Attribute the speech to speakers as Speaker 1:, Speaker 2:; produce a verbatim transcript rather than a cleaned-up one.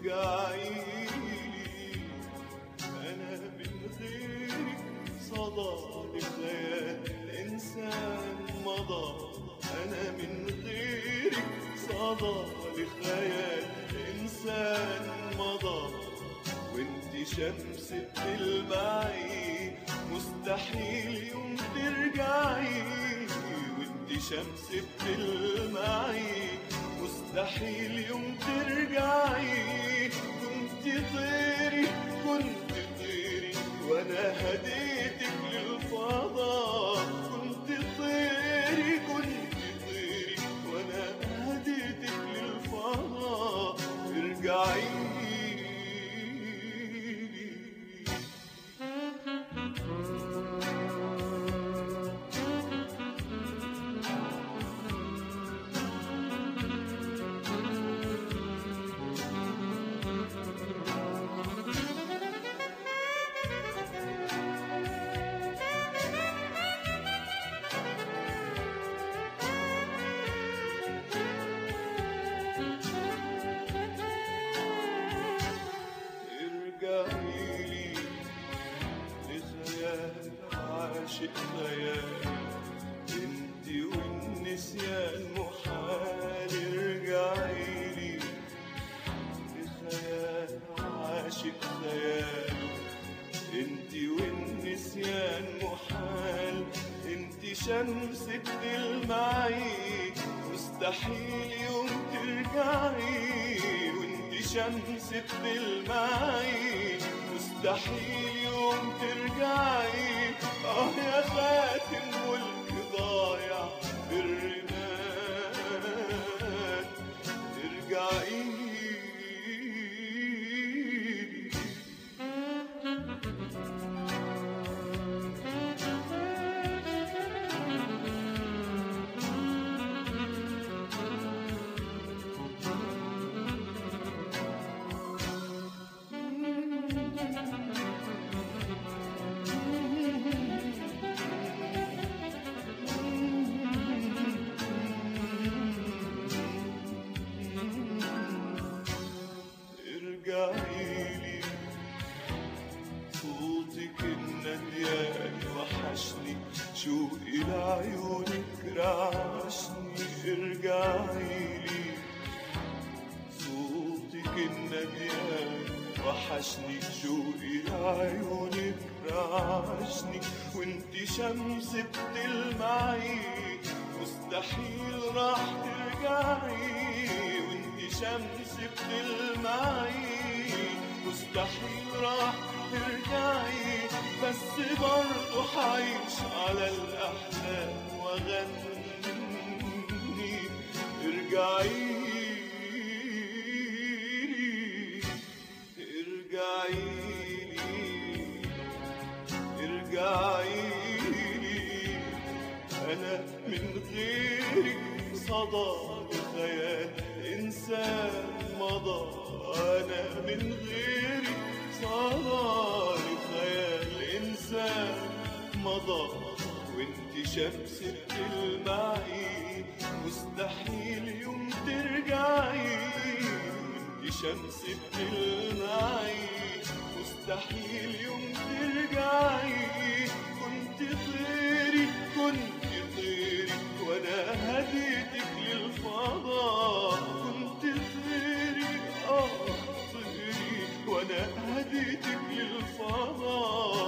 Speaker 1: ارجعيلي، أنا من غيرك صدى لخيال الإنسان مضى، أنا من غيرك صدى لخيال الإنسان مضى. وانت شمس بتلمعي مستحيل يوم ترجعي، وانت شمس بتلمعي مستحيل يوم ترجعي. كنت طيري كنت طيري وانا هديتك للفضاء، كنت طيري كنت طيري وانا هديتك للفضاء. ارجعي ارجعيلي لخيال عاشق خيال، انتي والنسيان محال. ارجعيلي لخيال عاشق خيال، انتي والنسيان محال. انتي شمس بتلمعي مستحيل يوم ترجعي، وانتي شمس بتلمعي مستحيل يوم ترجعي. اه يا خاتم ملك ضايع بالرمال، ارجعي ارجعيلي. صوتك النديان وحشني، شوقي لعيونك رعشني. ارجعيلي صوتك النديان وحشني، شوقي لعيونك رعشني. وانتي شمس بتلمعي مستحيل راح ترجعي، وانتي شمس بتلمعي مستحيل راح ترجعي. بس برضو حعيش على الأحلام وأغني. ارجعيلي ارجعيلي ارجعيلي، أنا من غيرك صدى لخيال إنسان مضى، أنا من غيرك صدى لخيال إنسان مضى. وانت شمس بتلمعي مستحيل يوم ترجعي، وانت شمس بتلمعي مستحيل يوم ترجعي. كنت طيري كنت طيري وانا هديتك للفضاء، كنت طيري اه طيري وانا هديتك للفضاء.